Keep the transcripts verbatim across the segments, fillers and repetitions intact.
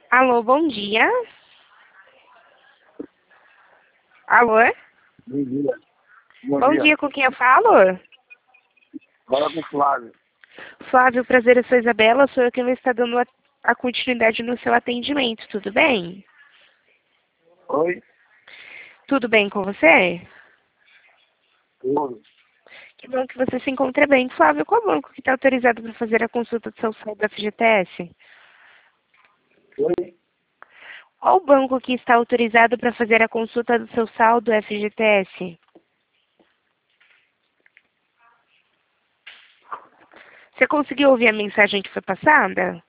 Alô, bom dia. Alô? Bom dia. Bom, Bom dia. dia, com quem eu falo? Fala com o Flávio. Flávio, prazer, eu sou Isabela, sou eu que vou estar dando a, a continuidade no seu atendimento, tudo bem? Oi? Tudo bem com você? Tudo. Que bom que você se encontra bem. Flávio, qual banco que está autorizado para fazer a consulta do seu saldo da F G T S? Oi? Qual o banco que está autorizado para fazer a consulta do seu saldo F G T S? Você conseguiu ouvir a mensagem que foi passada?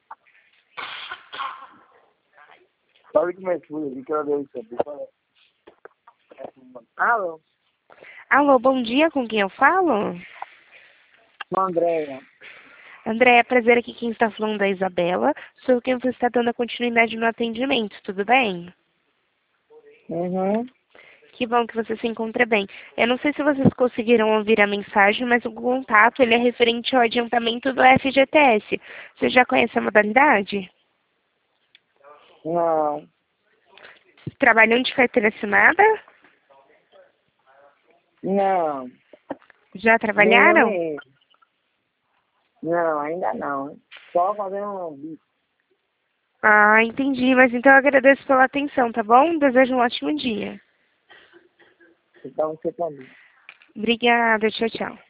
Sabe como é que foi? Eu quero ver isso. Alô? Alô, bom dia, com quem eu falo? Andréia. André, é prazer aqui quem está falando é a Isabela. Sou quem está dando a continuidade no atendimento, tudo bem? Uhum. Que bom que você se encontra bem. Eu não sei se vocês conseguiram ouvir a mensagem, mas o contato ele é referente ao adiantamento do F G T S. Você já conhece a modalidade? Não. Trabalhando de carteira assinada? Não. Já Nenhum trabalharam? nem esse. Não, ainda não. Só fazer um bico. Ah, entendi. Mas então eu agradeço pela atenção, tá bom? Desejo um ótimo dia. Então você também. Obrigada. Tchau, tchau.